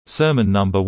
Sermon number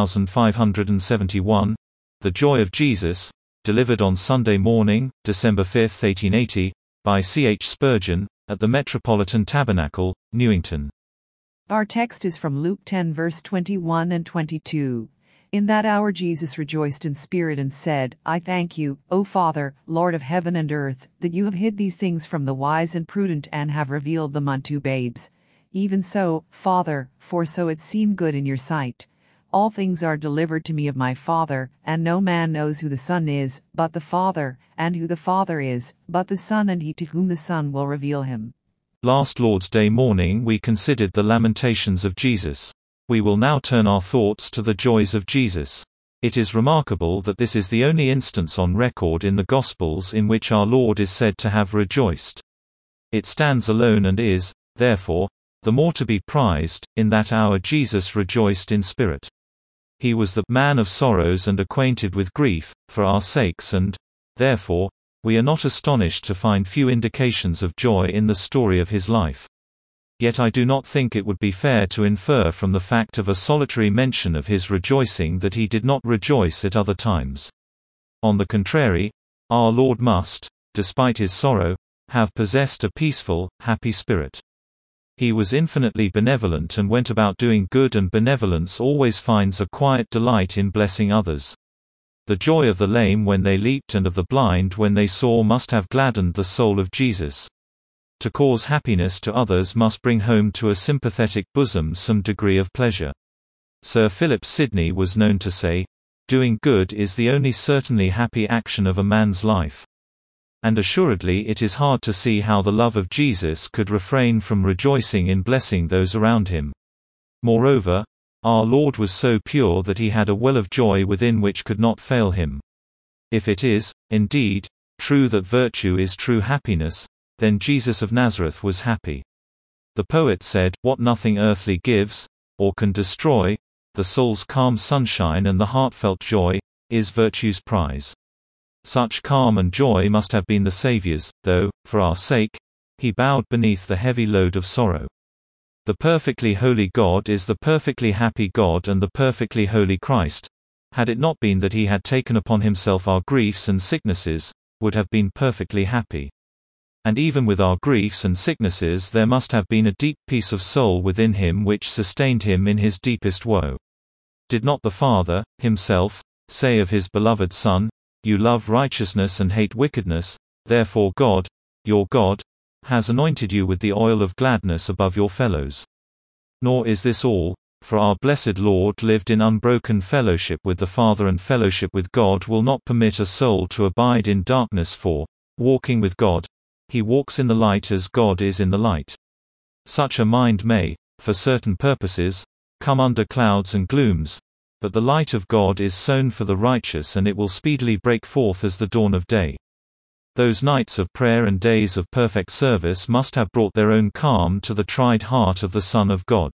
1571, The Joy of Jesus, delivered on Sunday morning, December 5, 1880, by C. H. Spurgeon, at the Metropolitan Tabernacle, Newington. Our text is from Luke 10 verse 21 and 22. In that hour Jesus rejoiced in spirit and said, I thank you, O Father, Lord of heaven and earth, that you have hid these things from the wise and prudent and have revealed them unto babes. Even so, Father, for so it seemed good in your sight. All things are delivered to me of my Father, and no man knows who the Son is, but the Father, and who the Father is, but the Son and he to whom the Son will reveal him. Last Lord's Day morning we considered the Lamentations of Jesus. We will now turn our thoughts to the joys of Jesus. It is remarkable that this is the only instance on record in the Gospels in which our Lord is said to have rejoiced. It stands alone and is, therefore, the more to be prized. In that hour Jesus rejoiced in spirit. He was the man of sorrows and acquainted with grief, for our sakes, and, therefore, we are not astonished to find few indications of joy in the story of his life. Yet I do not think it would be fair to infer from the fact of a solitary mention of his rejoicing that he did not rejoice at other times. On the contrary, our Lord must, despite his sorrow, have possessed a peaceful, happy spirit. He was infinitely benevolent and went about doing good, and benevolence always finds a quiet delight in blessing others. The joy of the lame when they leaped and of the blind when they saw must have gladdened the soul of Jesus. To cause happiness to others must bring home to a sympathetic bosom some degree of pleasure. Sir Philip Sidney was known to say, "Doing good is the only certainly happy action of a man's life." And assuredly it is hard to see how the love of Jesus could refrain from rejoicing in blessing those around him. Moreover, our Lord was so pure that he had a well of joy within which could not fail him. If it is, indeed, true that virtue is true happiness, then Jesus of Nazareth was happy. The poet said, "What nothing earthly gives, or can destroy, the soul's calm sunshine and the heartfelt joy, is virtue's prize." Such calm and joy must have been the Saviour's, though, for our sake, he bowed beneath the heavy load of sorrow. The perfectly holy God is the perfectly happy God and the perfectly holy Christ, had it not been that he had taken upon himself our griefs and sicknesses, would have been perfectly happy. And even with our griefs and sicknesses there must have been a deep peace of soul within him which sustained him in his deepest woe. Did not the Father, himself, say of his beloved Son, "You love righteousness and hate wickedness, therefore God, your God, has anointed you with the oil of gladness above your fellows"? Nor is this all, for our blessed Lord lived in unbroken fellowship with the Father, and fellowship with God will not permit a soul to abide in darkness, for, walking with God, he walks in the light as God is in the light. Such a mind may, for certain purposes, come under clouds and glooms, but the light of God is sown for the righteous, and it will speedily break forth as the dawn of day. Those nights of prayer and days of perfect service must have brought their own calm to the tried heart of the Son of God.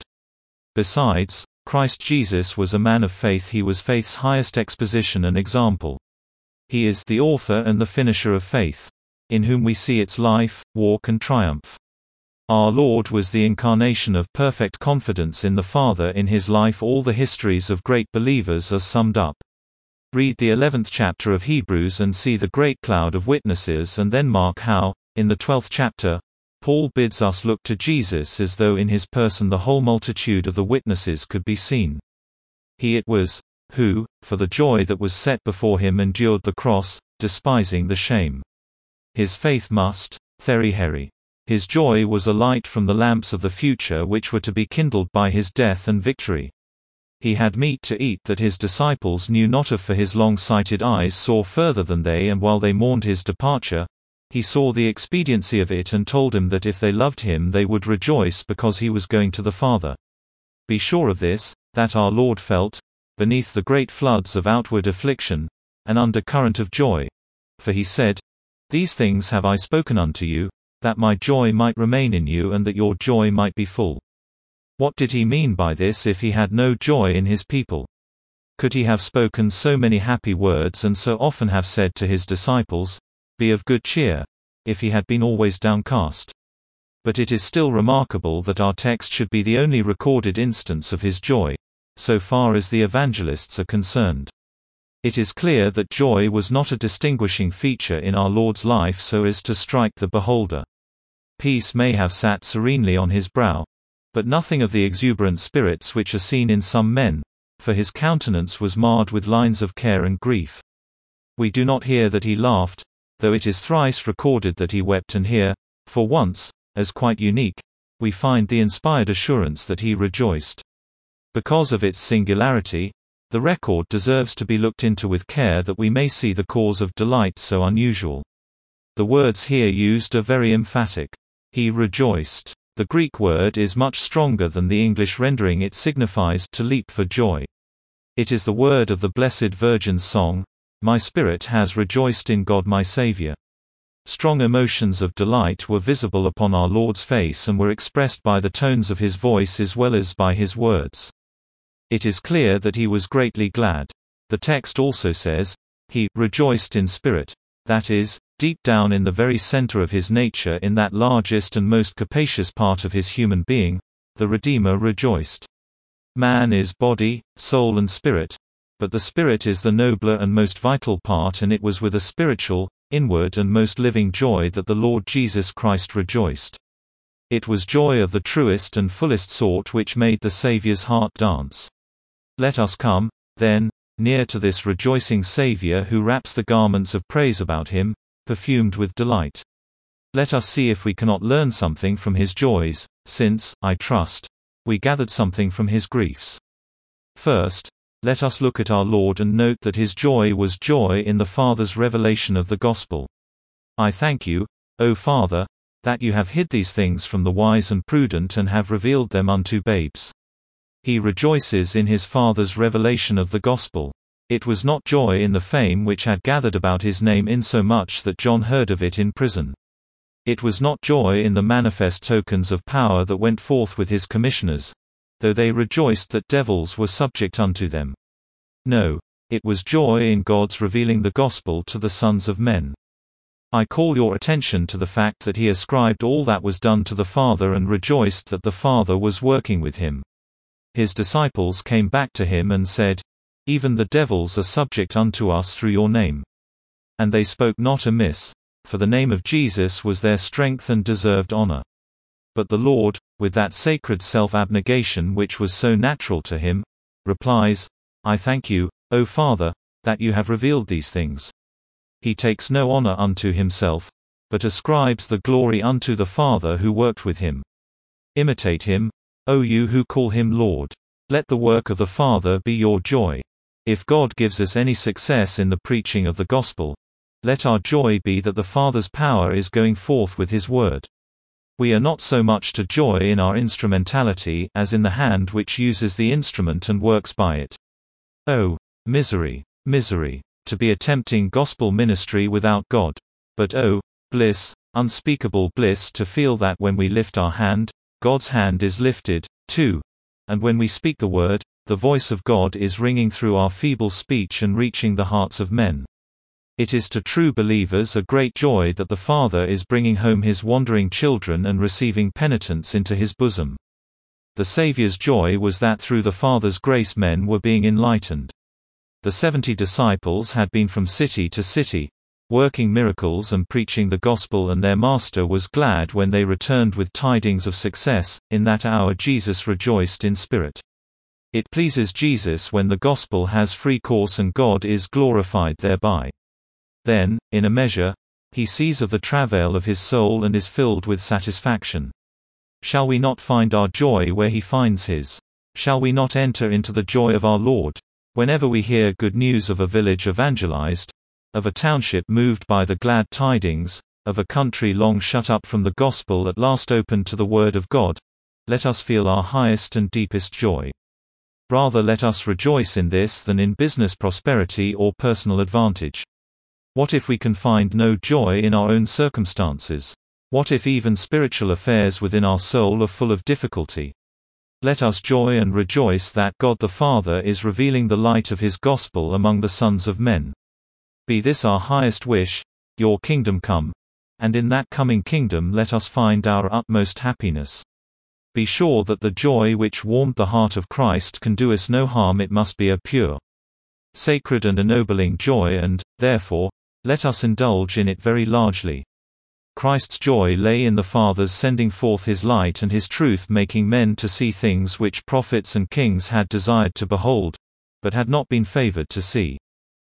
Besides, Christ Jesus was a man of faith. He was faith's highest exposition and example. He is the author and the finisher of faith, in whom we see its life, walk and triumph. Our Lord was the incarnation of perfect confidence in the Father. In his life all the histories of great believers are summed up. Read the 11th chapter of Hebrews and see the great cloud of witnesses, and then mark how, in the 12th chapter, Paul bids us look to Jesus as though in his person the whole multitude of the witnesses could be seen. He it was, who, for the joy that was set before him, endured the cross, despising the shame. His faith must, theri. His joy was a light from the lamps of the future which were to be kindled by his death and victory. He had meat to eat that his disciples knew not of, for his long-sighted eyes saw further than they, and while they mourned his departure, he saw the expediency of it and told them that if they loved him they would rejoice because he was going to the Father. Be sure of this, that our Lord felt, beneath the great floods of outward affliction, an undercurrent of joy. For he said, "These things have I spoken unto you, that my joy might remain in you and that your joy might be full." What did he mean by this if he had no joy in his people? Could he have spoken so many happy words and so often have said to his disciples, "Be of good cheer," if he had been always downcast? But it is still remarkable that our text should be the only recorded instance of his joy. so far as the evangelists are concerned. It is clear that joy was not a distinguishing feature in our Lord's life so as to strike the beholder. Peace may have sat serenely on his brow, but nothing of the exuberant spirits which are seen in some men, for his countenance was marred with lines of care and grief. We do not hear that he laughed, though it is thrice recorded that he wept, and here, for once, as quite unique, we find the inspired assurance that he rejoiced. Because of its singularity, the record deserves to be looked into with care that we may see the cause of delight so unusual. The words here used are very emphatic. He rejoiced. The Greek word is much stronger than the English rendering. It signifies to leap for joy. It is the word of the Blessed Virgin's song, "My spirit has rejoiced in God my Savior." Strong emotions of delight were visible upon our Lord's face and were expressed by the tones of his voice as well as by his words. It is clear that he was greatly glad. The text also says, he rejoiced in spirit, that is, deep down in the very center of his nature, in that largest and most capacious part of his human being, the Redeemer rejoiced. Man is body, soul and spirit, but the spirit is the nobler and most vital part, and it was with a spiritual, inward and most living joy that the Lord Jesus Christ rejoiced. It was joy of the truest and fullest sort which made the Saviour's heart dance. Let us come, then, near to this rejoicing Savior who wraps the garments of praise about him, perfumed with delight. Let us see if we cannot learn something from his joys, since, I trust, we gathered something from his griefs. First, let us look at our Lord and note that his joy was joy in the Father's revelation of the gospel. I thank you, O Father, that you have hid these things from the wise and prudent and have revealed them unto babes. He rejoices in his Father's revelation of the gospel. It was not joy in the fame which had gathered about his name insomuch that John heard of it in prison. It was not joy in the manifest tokens of power that went forth with his commissioners, though they rejoiced that devils were subject unto them. No, it was joy in God's revealing the gospel to the sons of men. I call your attention to the fact that he ascribed all that was done to the Father and rejoiced that the Father was working with him. His disciples came back to him and said, "Even the devils are subject unto us through your name." And they spoke not amiss, for the name of Jesus was their strength and deserved honor. But the Lord, with that sacred self-abnegation which was so natural to him, replies, "I thank you, O Father, that you have revealed these things." He takes no honor unto himself, but ascribes the glory unto the Father who worked with him. Imitate him, O you who call him Lord. Let the work of the Father be your joy. If God gives us any success in the preaching of the gospel, let our joy be that the Father's power is going forth with his word. We are not so much to joy in our instrumentality as in the hand which uses the instrument and works by it. Oh, misery, misery, to be attempting gospel ministry without God. But oh, bliss, unspeakable bliss to feel that when we lift our hand, God's hand is lifted, too, and when we speak the word, the voice of God is ringing through our feeble speech and reaching the hearts of men. It is to true believers a great joy that the Father is bringing home his wandering children and receiving penitents into his bosom. The Saviour's joy was that through the Father's grace men were being enlightened. The 70 disciples had been from city to city, working miracles and preaching the gospel, and their Master was glad when they returned with tidings of success. In that hour Jesus rejoiced in spirit. It pleases Jesus when the gospel has free course and God is glorified thereby. Then, in a measure, he sees of the travail of his soul and is filled with satisfaction. Shall we not find our joy where he finds his? Shall we not enter into the joy of our Lord? Whenever we hear good news of a village evangelized, of a township moved by the glad tidings, of a country long shut up from the gospel at last opened to the word of God, let us feel our highest and deepest joy. Rather let us rejoice in this than in business prosperity or personal advantage. What if we can find no joy in our own circumstances? What if even spiritual affairs within our soul are full of difficulty? Let us joy and rejoice that God the Father is revealing the light of his gospel among the sons of men. Be this our highest wish, your kingdom come, and in that coming kingdom let us find our utmost happiness. Be sure that the joy which warmed the heart of Christ can do us no harm. It must be a pure, sacred and ennobling joy, and, therefore, let us indulge in it very largely. Christ's joy lay in the Father's sending forth His light and His truth, making men to see things which prophets and kings had desired to behold, but had not been favored to see.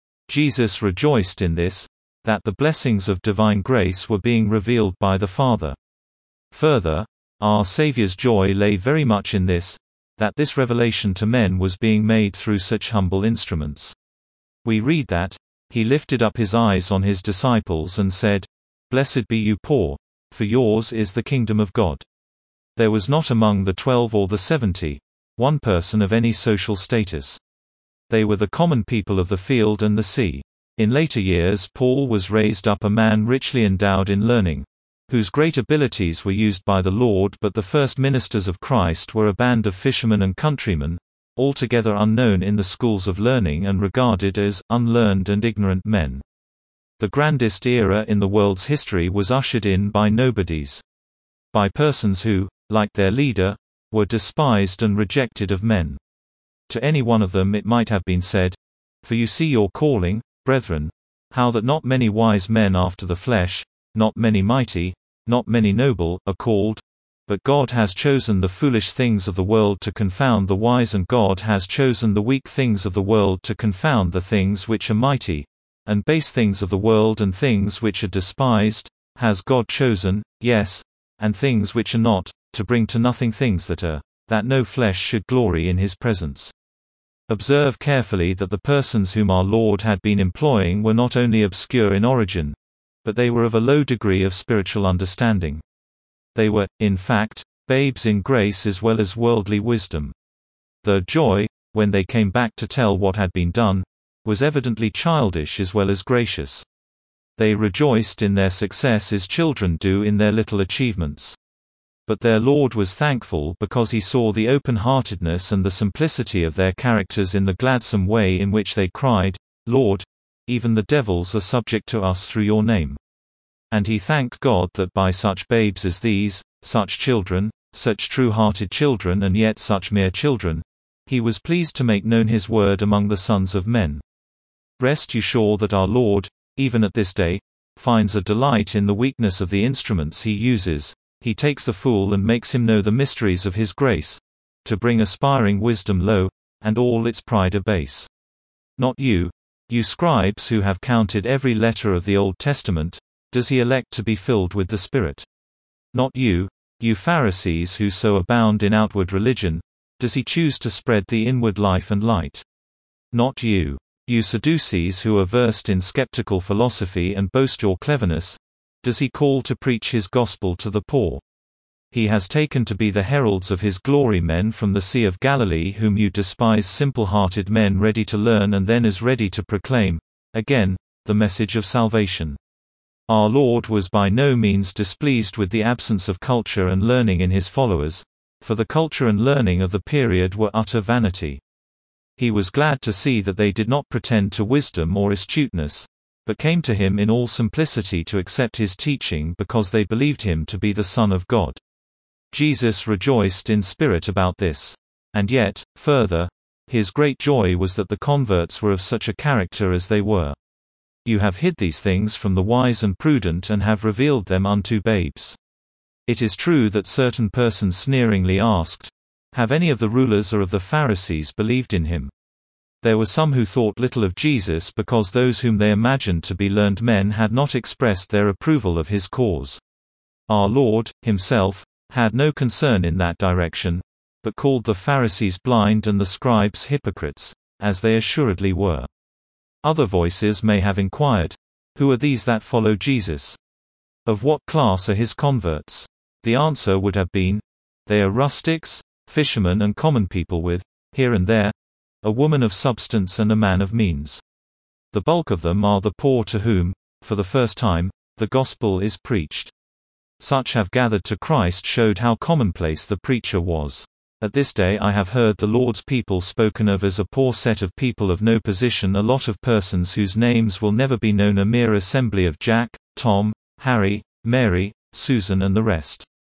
Jesus rejoiced in this, that the blessings of divine grace were being revealed by the Father. Further, our Saviour's joy lay very much in this, that this revelation to men was being made through such humble instruments. We read that, He lifted up His eyes on His disciples and said, "Blessed be you poor, for yours is the kingdom of God." There was not among the 12 or the 70 one person of any social status. They were the common people of the field and the sea. In later years Paul was raised up a man richly endowed in learning, whose great abilities were used by the Lord, but the first ministers of Christ were a band of fishermen and countrymen, altogether unknown in the schools of learning and regarded as unlearned and ignorant men. The grandest era in the world's history was ushered in by nobodies. By persons who, like their leader, were despised and rejected of men. To any one of them it might have been said, "For you see your calling, brethren, how that not many wise men after the flesh, not many mighty, not many noble, are called, but God has chosen the foolish things of the world to confound the wise, and God has chosen the weak things of the world to confound the things which are mighty, and base things of the world and things which are despised, has God chosen, yes, and things which are not, to bring to nothing things that are, that no flesh should glory in His presence." Observe carefully that the persons whom our Lord had been employing were not only obscure in origin, but they were of a low degree of spiritual understanding. They were, in fact, babes in grace as well as worldly wisdom. Their joy, when they came back to tell what had been done, was evidently childish as well as gracious. They rejoiced in their success as children do in their little achievements. But their Lord was thankful because He saw the open-heartedness and the simplicity of their characters in the gladsome way in which they cried, "Lord, even the devils are subject to us through your name." And He thanked God that by such babes as these, such children, such true-hearted children and yet such mere children, He was pleased to make known His word among the sons of men. Rest you sure that our Lord, even at this day, finds a delight in the weakness of the instruments He uses. He takes the fool and makes him know the mysteries of His grace, to bring aspiring wisdom low, and all its pride abase. Not you, you scribes who have counted every letter of the Old Testament, does He elect to be filled with the Spirit. Not you, you Pharisees who so abound in outward religion, does He choose to spread the inward life and light. Not you, you Sadducees who are versed in skeptical philosophy and boast your cleverness, does He call to preach His gospel to the poor. He has taken to be the heralds of His glory men from the Sea of Galilee, whom you despise, simple-hearted men ready to learn and then as ready to proclaim, again, the message of salvation. Our Lord was by no means displeased with the absence of culture and learning in His followers, for the culture and learning of the period were utter vanity. He was glad to see that they did not pretend to wisdom or astuteness, but came to Him in all simplicity to accept His teaching because they believed Him to be the Son of God. Jesus rejoiced in spirit about this. And yet, further, His great joy was that the converts were of such a character as they were. You have hid these things from the wise and prudent and have revealed them unto babes. It is true that certain persons sneeringly asked, "Have any of the rulers or of the Pharisees believed in Him?" There were some who thought little of Jesus because those whom they imagined to be learned men had not expressed their approval of His cause. Our Lord, Himself, had no concern in that direction, but called the Pharisees blind and the scribes hypocrites, as they assuredly were. Other voices may have inquired, "Who are these that follow Jesus? Of what class are His converts?" The answer would have been, "They are rustics, fishermen and common people with, here and there, a woman of substance and a man of means. The bulk of them are the poor to whom, for the first time, the gospel is preached." Such have gathered to Christ showed how commonplace the preacher was. At this day I have heard the Lord's people spoken of as a poor set of people of no position, a lot of persons whose names will never be known, a mere assembly of Jack, Tom, Harry, Mary, Susan and the rest.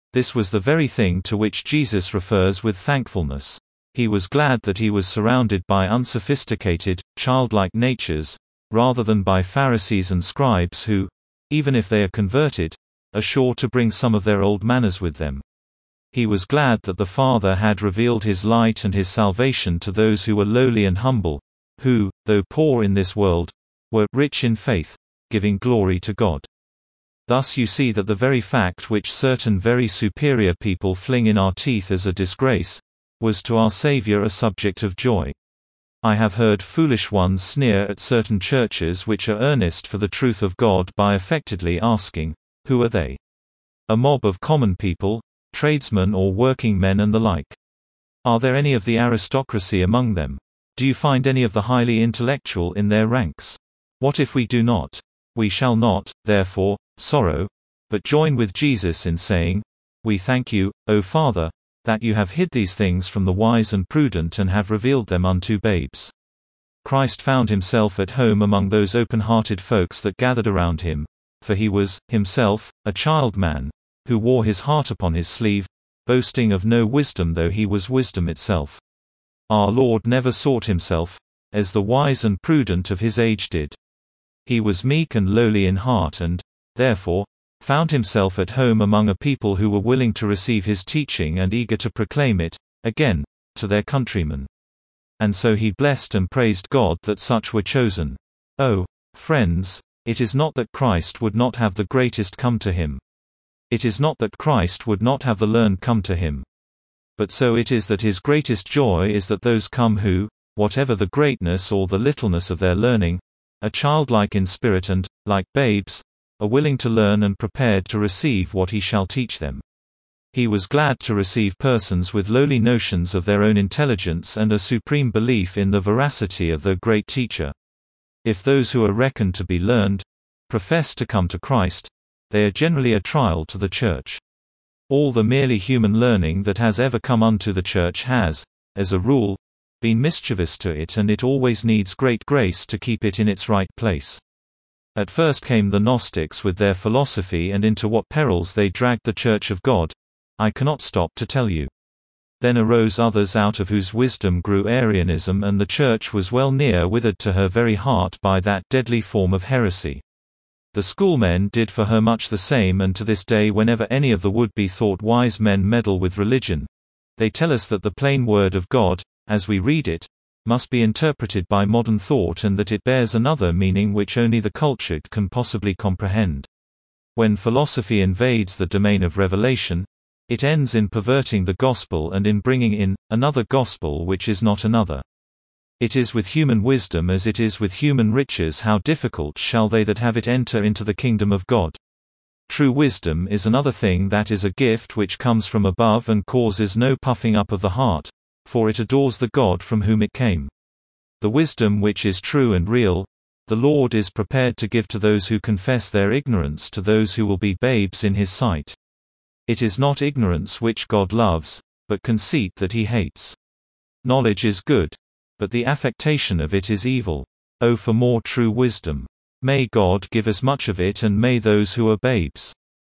This was the very thing to which Jesus refers with thankfulness. He was glad that he was surrounded by unsophisticated, childlike natures, rather than by Pharisees and scribes who, even if they are converted, are sure to bring some of their old manners with them. He was glad that the Father had revealed his light and his salvation to those who were lowly and humble, who, though poor in this world, were rich in faith, giving glory to God. Thus you see that the very fact which certain very superior people fling in our teeth as a disgrace, was to our Savior a subject of joy. I have heard foolish ones sneer at certain churches which are earnest for the truth of God by affectedly asking, "Who are they? A mob of common people, tradesmen or working men and the like? Are there any of the aristocracy among them? Do you find any of the highly intellectual in their ranks? What if we do not? We shall not, therefore, sorrow, but join with Jesus in saying, 'We thank you, O Father, that you have hid these things from the wise and prudent and have revealed them unto babes.'" Christ found himself at home among those open-hearted folks that gathered around him, for he was, himself, a child man, who wore his heart upon his sleeve, boasting of no wisdom though he was wisdom itself. Our Lord never sought himself, as the wise and prudent of his age did. He was meek and lowly in heart and, therefore, found himself at home among a people who were willing to receive his teaching and eager to proclaim it, again, to their countrymen. And so he blessed and praised God that such were chosen. Oh, friends, it is not that Christ would not have the greatest come to him. It is not that Christ would not have the learned come to him. But so it is that his greatest joy is that those come who, whatever the greatness or the littleness of their learning, are childlike in spirit and, like babes, are willing to learn and prepared to receive what he shall teach them. He was glad to receive persons with lowly notions of their own intelligence and a supreme belief in the veracity of their great teacher. If those who are reckoned to be learned profess to come to Christ, they are generally a trial to the Church. All the merely human learning that has ever come unto the Church has, as a rule, been mischievous to it, and it always needs great grace to keep it in its right place. At first came the Gnostics with their philosophy, and into what perils they dragged the Church of God, I cannot stop to tell you. Then arose others out of whose wisdom grew Arianism, and the Church was well near withered to her very heart by that deadly form of heresy. The schoolmen did for her much the same, and to this day whenever any of the would-be thought wise men meddle with religion, they tell us that the plain word of God, as we read it, must be interpreted by modern thought, and that it bears another meaning which only the cultured can possibly comprehend. When philosophy invades the domain of revelation, it ends in perverting the gospel and in bringing in another gospel which is not another. It is with human wisdom as it is with human riches, how difficult shall they that have it enter into the kingdom of God. True wisdom is another thing, that is a gift which comes from above and causes no puffing up of the heart, for it adores the God from whom it came. The wisdom which is true and real, the Lord is prepared to give to those who confess their ignorance, to those who will be babes in his sight. It is not ignorance which God loves, but conceit that he hates. Knowledge is good, but the affectation of it is evil. Oh, for more true wisdom! May God give us much of it, and may those who are babes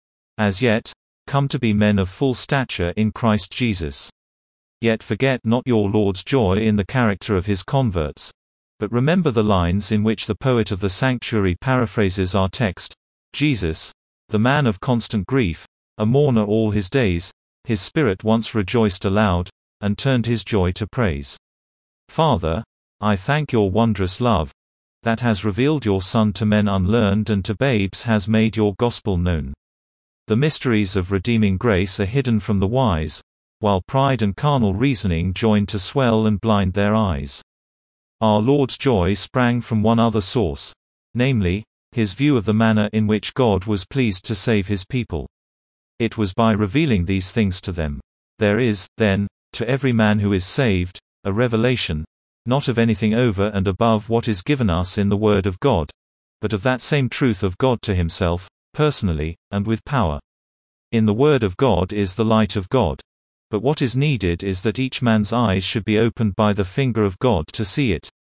as yet come to be men of full stature in Christ Jesus. Yet forget not your Lord's joy in the character of his converts, but remember the lines in which the poet of the sanctuary paraphrases our text: Jesus, the man of constant grief, a mourner all his days, his spirit once rejoiced aloud, and turned his joy to praise. Father, I thank your wondrous love, that has revealed your Son to men unlearned, and to babes has made your gospel known. The mysteries of redeeming grace are hidden from the wise, while pride and carnal reasoning join to swell and blind their eyes. Our Lord's joy sprang from one other source, namely, his view of the manner in which God was pleased to save his people. It was by revealing these things to them. There is, then, to every man who is saved, a revelation, not of anything over and above what is given us in the Word of God, but of that same truth of God to himself, personally, and with power. In the Word of God is the light of God. But what is needed is that each man's eyes should be opened by the finger of God to see it.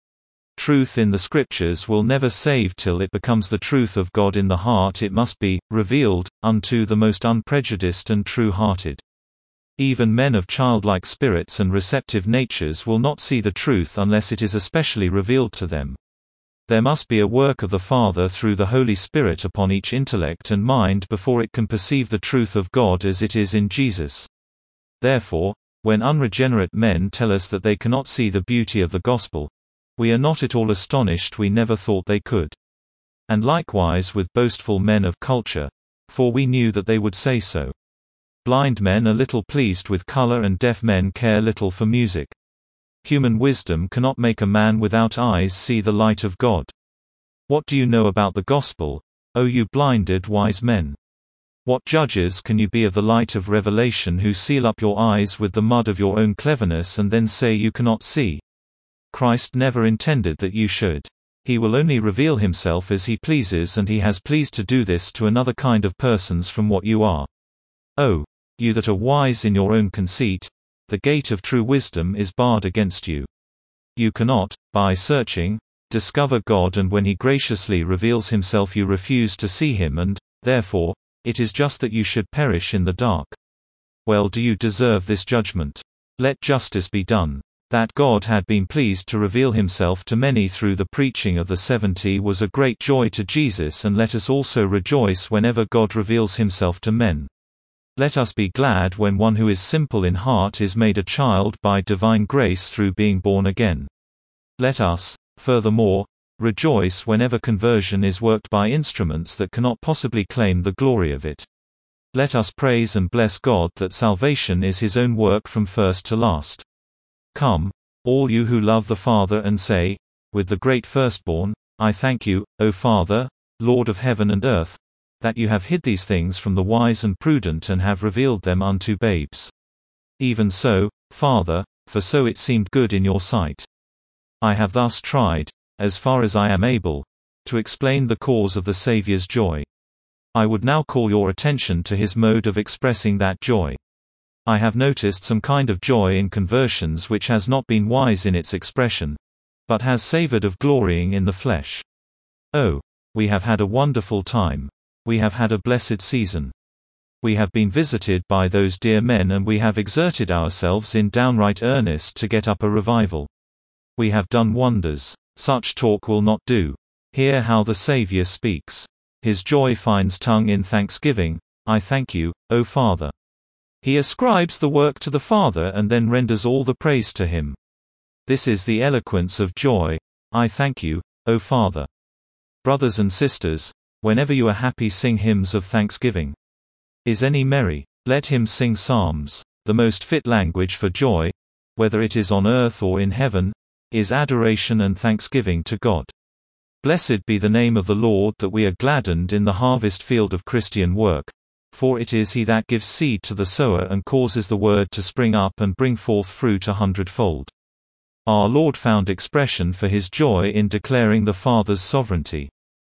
Truth in the Scriptures will never save till it becomes the truth of God in the heart. It must be revealed unto the most unprejudiced and true-hearted. Even men of childlike spirits and receptive natures will not see the truth unless it is especially revealed to them. There must be a work of the Father through the Holy Spirit upon each intellect and mind before it can perceive the truth of God as it is in Jesus. Therefore, when unregenerate men tell us that they cannot see the beauty of the gospel, we are not at all astonished. We never thought they could. And likewise with boastful men of culture, for we knew that they would say so. Blind men are little pleased with color and deaf men care little for music. Human wisdom cannot make a man without eyes see the light of God. What do you know about the gospel, O you blinded wise men? What judges can you be of the light of revelation who seal up your eyes with the mud of your own cleverness and then say you cannot see? Christ never intended that you should. He will only reveal himself as he pleases, and he has pleased to do this to another kind of persons from what you are. Oh, you that are wise in your own conceit, the gate of true wisdom is barred against you. You cannot, by searching, discover God, and when he graciously reveals himself you refuse to see him, and, therefore, it is just that you should perish in the dark. Well, do you deserve this judgment? Let justice be done. That God had been pleased to reveal himself to many through the preaching of the 70 was a great joy to Jesus, and let us also rejoice whenever God reveals himself to men. Let us be glad when one who is simple in heart is made a child by divine grace through being born again. Let us, furthermore, rejoice whenever conversion is worked by instruments that cannot possibly claim the glory of it. Let us praise and bless God that salvation is his own work from first to last. Come, all you who love the Father, and say, with the great firstborn, I thank you, O Father, Lord of heaven and earth, that you have hid these things from the wise and prudent and have revealed them unto babes. Even so, Father, for so it seemed good in your sight. I have thus tried, as far as I am able, to explain the cause of the Saviour's joy. I would now call your attention to his mode of expressing that joy. I have noticed some kind of joy in conversions which has not been wise in its expression, but has savored of glorying in the flesh. Oh, we have had a wonderful time. We have had a blessed season. We have been visited by those dear men, and we have exerted ourselves in downright earnest to get up a revival. We have done wonders. Such talk will not do. Hear how the Savior speaks. His joy finds tongue in thanksgiving. I thank you, O Father. He ascribes the work to the Father and then renders all the praise to him. This is the eloquence of joy. I thank you, O Father. Brothers and sisters, whenever you are happy, sing hymns of thanksgiving. Is any merry? Let him sing psalms. The most fit language for joy, whether it is on earth or in heaven, is adoration and thanksgiving to God. Blessed be the name of the Lord, that we are gladdened in the harvest field of Christian work. For it is he that gives seed to the sower and causes the word to spring up and bring forth fruit 100-fold. Our Lord found expression for his joy in declaring the Father's sovereignty.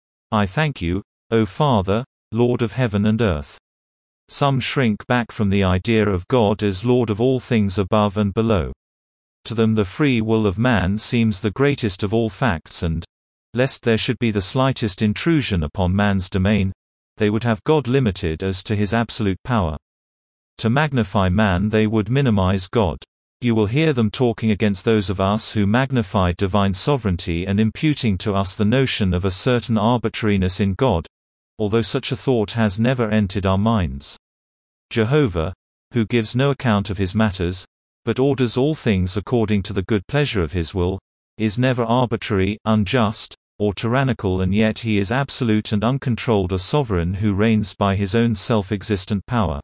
I thank you, O Father, Lord of heaven and earth. Some shrink back from the idea of God as Lord of all things above and below. To them the free will of man seems the greatest of all facts, and, lest there should be the slightest intrusion upon man's domain, they would have God limited as to his absolute power. To magnify man they would minimize God. You will hear them talking against those of us who magnify divine sovereignty and imputing to us the notion of a certain arbitrariness in God, although such a thought has never entered our minds. Jehovah, who gives no account of his matters, but orders all things according to the good pleasure of his will, is never arbitrary, unjust, or tyrannical, and yet he is absolute and uncontrolled, a sovereign who reigns by his own self-existent power.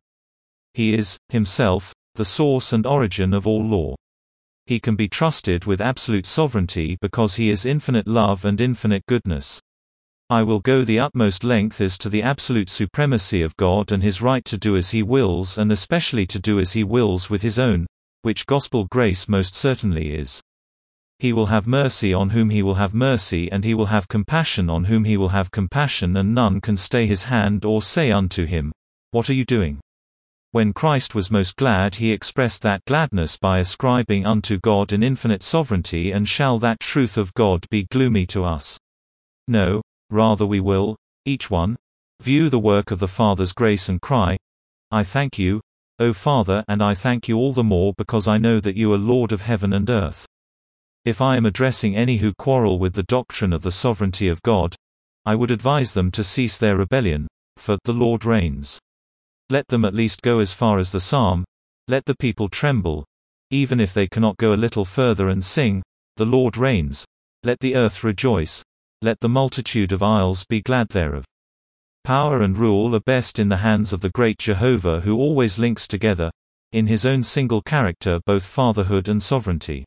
He is, himself, the source and origin of all law. He can be trusted with absolute sovereignty because he is infinite love and infinite goodness. I will go the utmost length as to the absolute supremacy of God and his right to do as he wills, and especially to do as he wills with his own, which gospel grace most certainly is. He will have mercy on whom he will have mercy, and he will have compassion on whom he will have compassion, and none can stay his hand or say unto him, What are you doing? When Christ was most glad, he expressed that gladness by ascribing unto God an infinite sovereignty. And shall that truth of God be gloomy to us? No, rather we will, each one, view the work of the Father's grace and cry, I thank you, O Father, and I thank you all the more because I know that you are Lord of heaven and earth. If I am addressing any who quarrel with the doctrine of the sovereignty of God, I would advise them to cease their rebellion, for the Lord reigns. Let them at least go as far as the psalm, let the people tremble, even if they cannot go a little further and sing, the Lord reigns, let the earth rejoice, let the multitude of isles be glad thereof. Power and rule are best in the hands of the great Jehovah, who always links together, in his own single character, both fatherhood and sovereignty.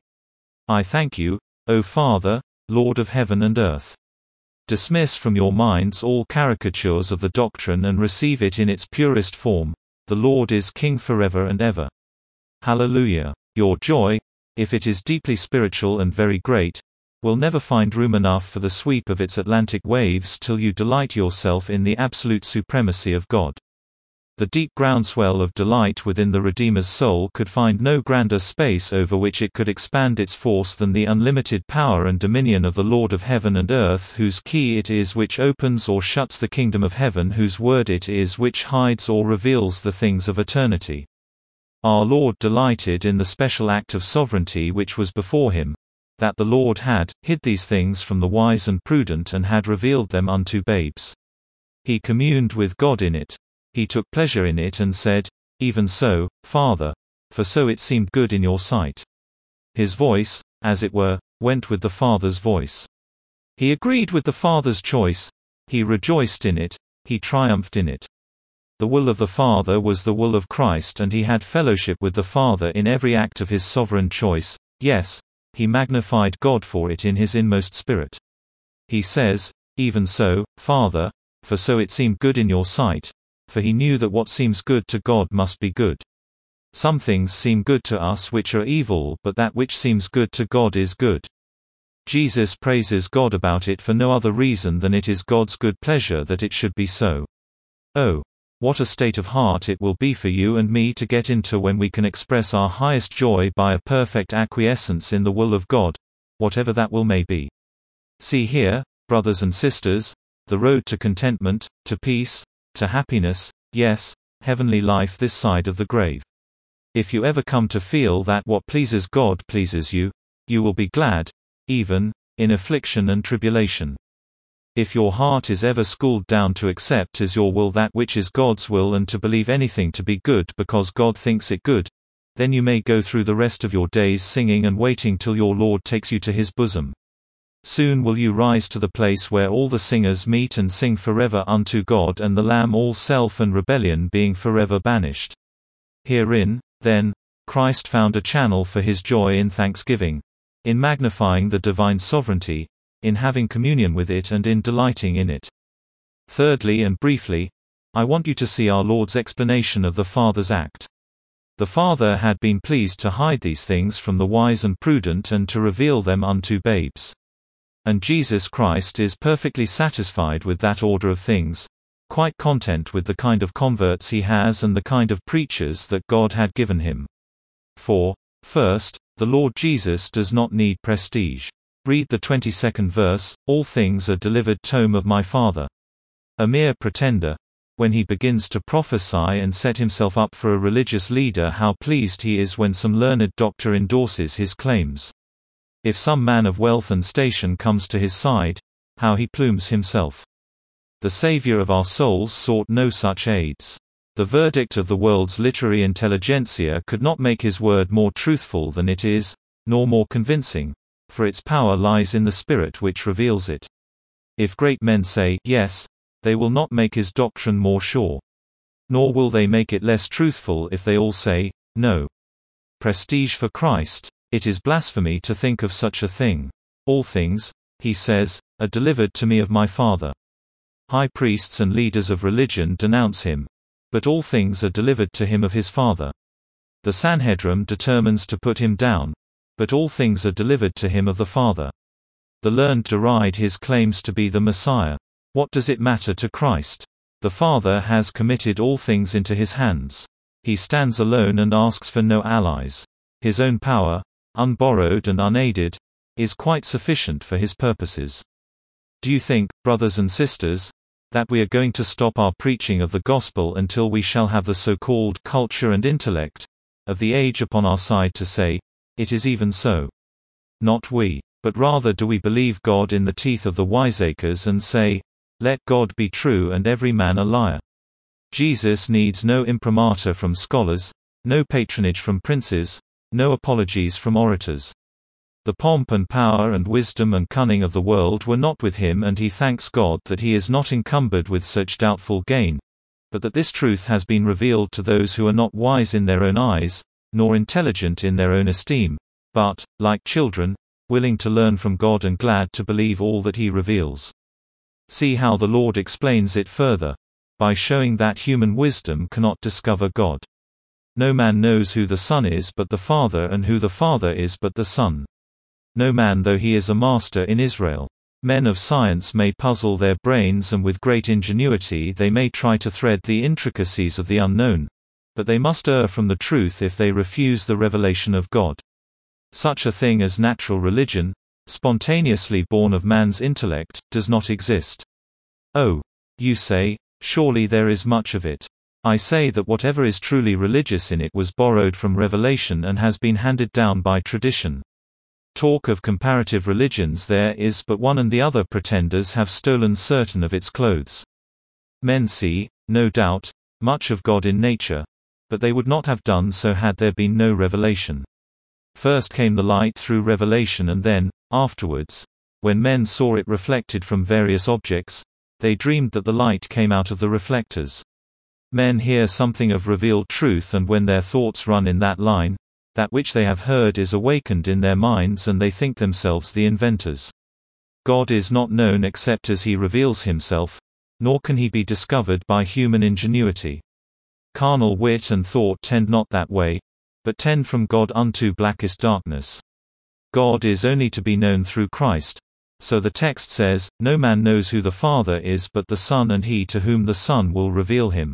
I thank you, O Father, Lord of heaven and earth. Dismiss from your minds all caricatures of the doctrine and receive it in its purest form. The Lord is King forever and ever. Hallelujah. Your joy, if it is deeply spiritual and very great, will never find room enough for the sweep of its Atlantic waves till you delight yourself in the absolute supremacy of God. The deep groundswell of delight within the Redeemer's soul could find no grander space over which it could expand its force than the unlimited power and dominion of the Lord of heaven and earth, whose key it is which opens or shuts the kingdom of heaven, whose word it is which hides or reveals the things of eternity. Our Lord delighted in the special act of sovereignty which was before him, that the Lord had hid these things from the wise and prudent and had revealed them unto babes. He communed with God in it. He took pleasure in it and said, Even so, Father, for so it seemed good in your sight. His voice, as it were, went with the Father's voice. He agreed with the Father's choice, he rejoiced in it, he triumphed in it. The will of the Father was the will of Christ, and he had fellowship with the Father in every act of his sovereign choice. Yes, he magnified God for it in his inmost spirit. He says, Even so, Father, for so it seemed good in your sight, for he knew that what seems good to God must be good. Some things seem good to us which are evil, but that which seems good to God is good. Jesus praises God about it for no other reason than it is God's good pleasure that it should be so. Oh, what a state of heart it will be for you and me to get into when we can express our highest joy by a perfect acquiescence in the will of God, whatever that will may be. See here, brothers and sisters, the road to contentment, to peace, to happiness, yes, heavenly life this side of the grave. If you ever come to feel that what pleases God pleases you, you will be glad, even in affliction and tribulation. If your heart is ever schooled down to accept as your will that which is God's will and to believe anything to be good because God thinks it good, then you may go through the rest of your days singing and waiting till your Lord takes you to his bosom. Soon will you rise to the place where all the singers meet and sing forever unto God and the Lamb, all self and rebellion being forever banished. Herein, then, Christ found a channel for his joy in thanksgiving, in magnifying the divine sovereignty, in having communion with it and in delighting in it. Thirdly and briefly, I want you to see our Lord's explanation of the Father's act. The Father had been pleased to hide these things from the wise and prudent and to reveal them unto babes. And Jesus Christ is perfectly satisfied with that order of things, quite content with the kind of converts he has and the kind of preachers that God had given him. For, first, the Lord Jesus does not need prestige. Read the 22nd verse, all things are delivered tome of my Father. A mere pretender, when he begins to prophesy and set himself up for a religious leader, how pleased he is when some learned doctor endorses his claims. If some man of wealth and station comes to his side, how he plumes himself. The Savior of our souls sought no such aids. The verdict of the world's literary intelligentsia could not make his word more truthful than it is, nor more convincing, for its power lies in the Spirit which reveals it. If great men say yes, they will not make his doctrine more sure. Nor will they make it less truthful if they all say no. Prestige for Christ, it is blasphemy to think of such a thing. All things, he says, are delivered to me of my Father. High priests and leaders of religion denounce him, but all things are delivered to him of his Father. The Sanhedrin determines to put him down, but all things are delivered to him of the Father. The learned deride his claims to be the Messiah. What does it matter to Christ? The Father has committed all things into his hands. He stands alone and asks for no allies. His own power, unborrowed and unaided, is quite sufficient for his purposes. Do you think, brothers and sisters, that we are going to stop our preaching of the gospel until we shall have the so-called culture and intellect of the age upon our side to say, "It is even so"? Not we. But rather do we believe God in the teeth of the wiseacres and say, "Let God be true and every man a liar." Jesus needs no imprimatur from scholars, no patronage from princes, no apologies from orators. The pomp and power and wisdom and cunning of the world were not with him, and he thanks God that he is not encumbered with such doubtful gain, but that this truth has been revealed to those who are not wise in their own eyes, nor intelligent in their own esteem, but, like children, willing to learn from God and glad to believe all that he reveals. See how the Lord explains it further, by showing that human wisdom cannot discover God. No man knows who the Son is but the Father, and who the Father is but the Son. No man, though he is a master in Israel. Men of science may puzzle their brains, and with great ingenuity they may try to thread the intricacies of the unknown, but they must err from the truth if they refuse the revelation of God. Such a thing as natural religion, spontaneously born of man's intellect, does not exist. Oh, you say, surely there is much of it. I say that whatever is truly religious in it was borrowed from revelation and has been handed down by tradition. Talk of comparative religions, there is but one, and the other pretenders have stolen certain of its clothes. Men see, no doubt, much of God in nature, but they would not have done so had there been no revelation. First came the light through revelation, and then, afterwards, when men saw it reflected from various objects, they dreamed that the light came out of the reflectors. Men hear something of revealed truth, and when their thoughts run in that line, that which they have heard is awakened in their minds, and they think themselves the inventors. God is not known except as he reveals himself, nor can he be discovered by human ingenuity. Carnal wit and thought tend not that way, but tend from God unto blackest darkness. God is only to be known through Christ, so the text says, "No man knows who the Father is but the Son, and he to whom the Son will reveal him."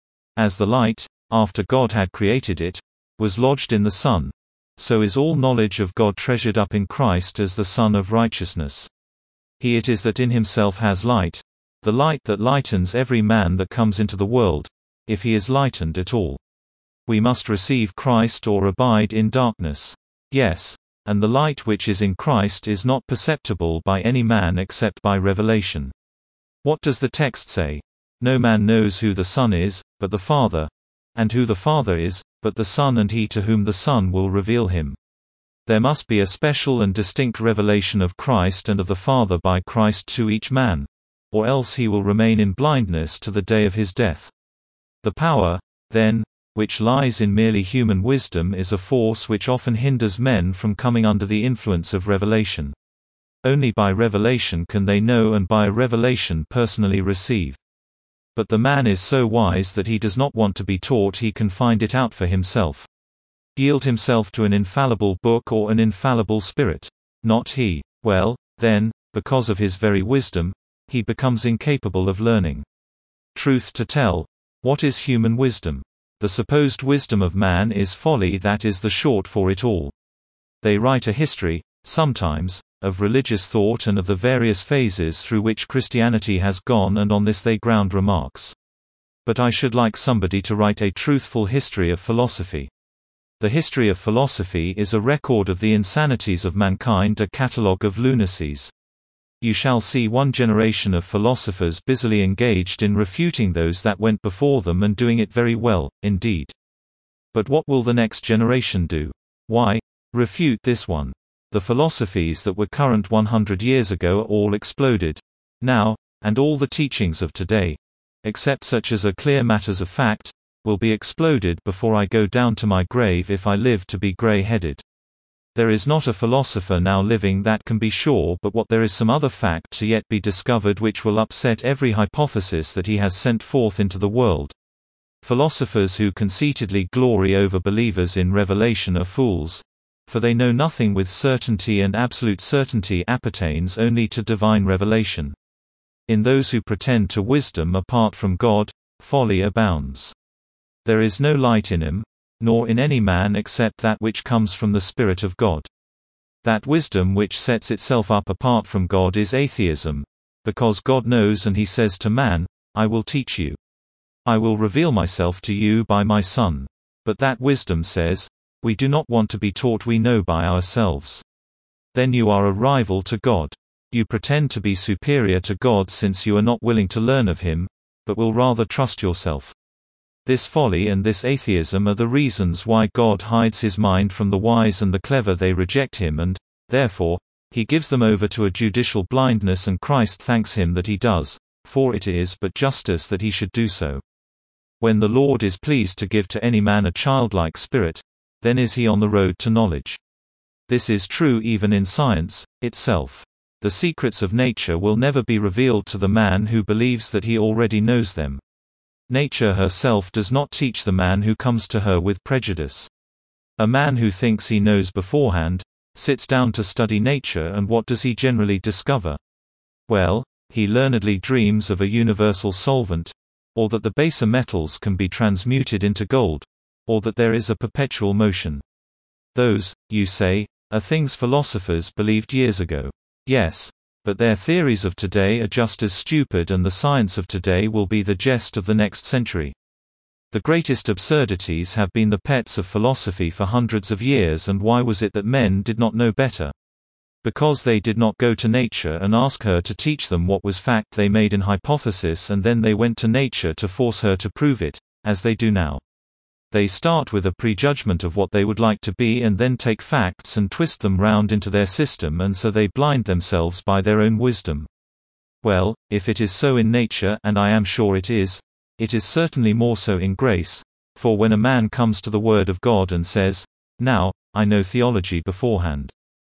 As the light, after God had created it, was lodged in the Son, so is all knowledge of God treasured up in Christ as the Son of righteousness. He it is that in himself has light, the light that lightens every man that comes into the world, if he is lightened at all. We must receive Christ or abide in darkness. Yes, and the light which is in Christ is not perceptible by any man except by revelation. What does the text say? No man knows who the Son is, but the Father, and who the Father is, but the Son, and he to whom the Son will reveal him. There must be a special and distinct revelation of Christ and of the Father by Christ to each man, or else he will remain in blindness to the day of his death. The power, then, which lies in merely human wisdom is a force which often hinders men from coming under the influence of revelation. Only by revelation can they know, and by revelation personally receive. But the man is so wise that he does not want to be taught, he can find it out for himself. Yield himself to an infallible book or an infallible spirit. Not he. Well, then, because of his very wisdom, he becomes incapable of learning. Truth to tell, what is human wisdom? The supposed wisdom of man is folly, that is the short for it all. They write a history, sometimes, of religious thought and of the various phases through which Christianity has gone, and on this they ground remarks. But I should like somebody to write a truthful history of philosophy. The history of philosophy is a record of the insanities of mankind, a catalogue of lunacies. You shall see one generation of philosophers busily engaged in refuting those that went before them, and doing it very well, indeed. But what will the next generation do? Why, refute this one. The philosophies that were current 100 years ago are all exploded now, and all the teachings of today, except such as are clear matters of fact, will be exploded before I go down to my grave, if I live to be grey-headed. There is not a philosopher now living that can be sure but what there is some other fact to yet be discovered which will upset every hypothesis that he has sent forth into the world. Philosophers who conceitedly glory over believers in revelation are fools, for they know nothing with certainty, and absolute certainty appertains only to divine revelation. In those who pretend to wisdom apart from God, folly abounds. There is no light in him, nor in any man except that which comes from the Spirit of God. That wisdom which sets itself up apart from God is atheism, because God knows and he says to man, I will teach you. I will reveal myself to you by my Son. But that wisdom says, we do not want to be taught, we know by ourselves. Then you are a rival to God. You pretend to be superior to God since you are not willing to learn of him, but will rather trust yourself. This folly and this atheism are the reasons why God hides his mind from the wise and the clever. They reject him and, therefore, he gives them over to a judicial blindness, and Christ thanks him that he does, for it is but justice that he should do so. When the Lord is pleased to give to any man a childlike spirit, then is he on the road to knowledge. This is true even in science itself. The secrets of nature will never be revealed to the man who believes that he already knows them. Nature herself does not teach the man who comes to her with prejudice. A man who thinks he knows beforehand, sits down to study nature, and what does he generally discover? Well, he learnedly dreams of a universal solvent, or that the baser metals can be transmuted into gold, or that there is a perpetual motion. Those, you say, are things philosophers believed years ago. Yes, but their theories of today are just as stupid, and the science of today will be the jest of the next century. The greatest absurdities have been the pets of philosophy for hundreds of years, and why was it that men did not know better? Because they did not go to nature and ask her to teach them what was fact. They made an hypothesis and then they went to nature to force her to prove it, as they do now. They start with a prejudgment of what they would like to be and then take facts and twist them round into their system, and so they blind themselves by their own wisdom. Well, if it is so in nature, and I am sure it is certainly more so in grace, for when a man comes to the Word of God and says, now, I know theology beforehand.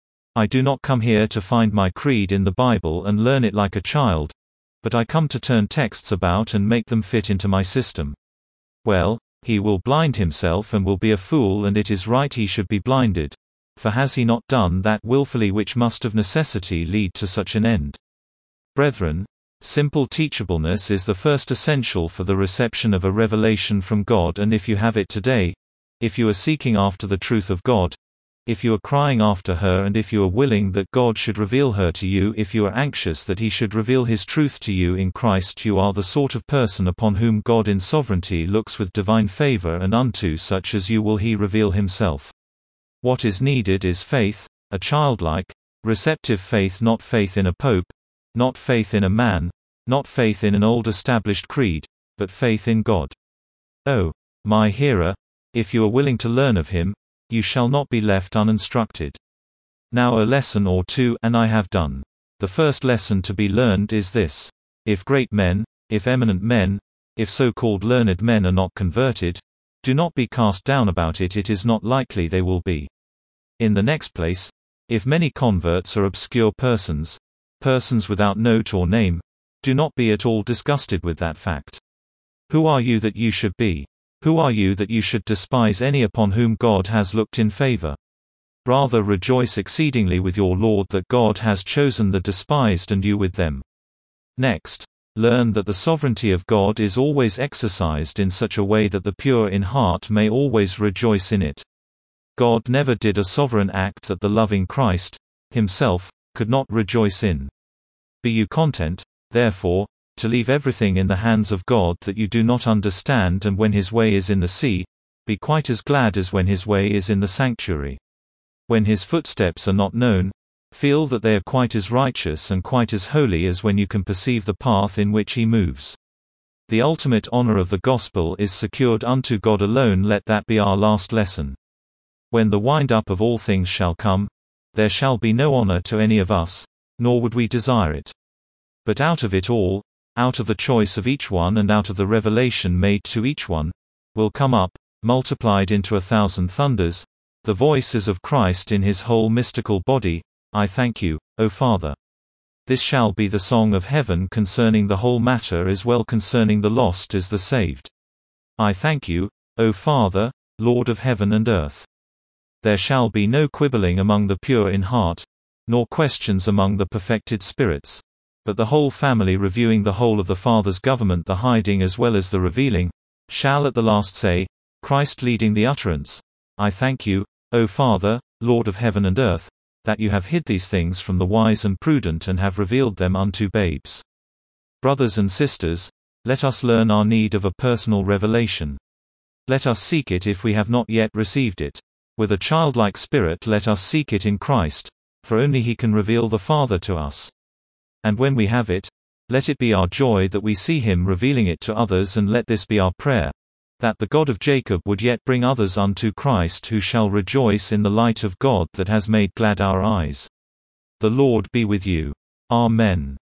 I do not come here to find my creed in the Bible and learn it like a child, but I come to turn texts about and make them fit into my system. Well, he will blind himself and will be a fool, and it is right he should be blinded. For has he not done that willfully, which must of necessity lead to such an end? Brethren, simple teachableness is the first essential for the reception of a revelation from God, and if you have it today, if you are seeking after the truth of God, if you are crying after her, and if you are willing that God should reveal her to you, if you are anxious that he should reveal his truth to you in Christ, you are the sort of person upon whom God in sovereignty looks with divine favor, and unto such as you will he reveal himself. What is needed is faith, a childlike, receptive faith, not faith in a pope, not faith in a man, not faith in an old established creed, but faith in God. Oh, my hearer, if you are willing to learn of him, you shall not be left uninstructed. Now a lesson or two, and I have done. The first lesson to be learned is this: if great men, if eminent men, if so-called learned men are not converted, do not be cast down about it. It is not likely they will be. In the next place, if many converts are obscure persons, persons without note or name, do not be at all disgusted with that fact. Who are you that you should be? Who are you that you should despise any upon whom God has looked in favor? Rather rejoice exceedingly with your Lord that God has chosen the despised and you with them. Next, learn that the sovereignty of God is always exercised in such a way that the pure in heart may always rejoice in it. God never did a sovereign act that the loving Christ, himself, could not rejoice in. Be you content, therefore, to leave everything in the hands of God that you do not understand, and when his way is in the sea, be quite as glad as when his way is in the sanctuary. When his footsteps are not known, feel that they are quite as righteous and quite as holy as when you can perceive the path in which he moves. The ultimate honor of the gospel is secured unto God alone. Let that be our last lesson. When the wind-up of all things shall come, there shall be no honor to any of us, nor would we desire it. But out of it all, out of the choice of each one and out of the revelation made to each one, will come up, multiplied into 1,000 thunders, the voices of Christ in his whole mystical body, I thank you, O Father. This shall be the song of heaven concerning the whole matter as well concerning the lost as the saved. I thank you, O Father, Lord of heaven and earth. There shall be no quibbling among the pure in heart, nor questions among the perfected spirits, but the whole family reviewing the whole of the Father's government, the hiding as well as the revealing, shall at the last say, Christ leading the utterance, I thank you, O Father, Lord of heaven and earth, that you have hid these things from the wise and prudent and have revealed them unto babes. Brothers and sisters, let us learn our need of a personal revelation. Let us seek it if we have not yet received it. With a childlike spirit let us seek it in Christ, for only He can reveal the Father to us. And when we have it, let it be our joy that we see Him revealing it to others, and let this be our prayer, that the God of Jacob would yet bring others unto Christ, who shall rejoice in the light of God that has made glad our eyes. The Lord be with you. Amen.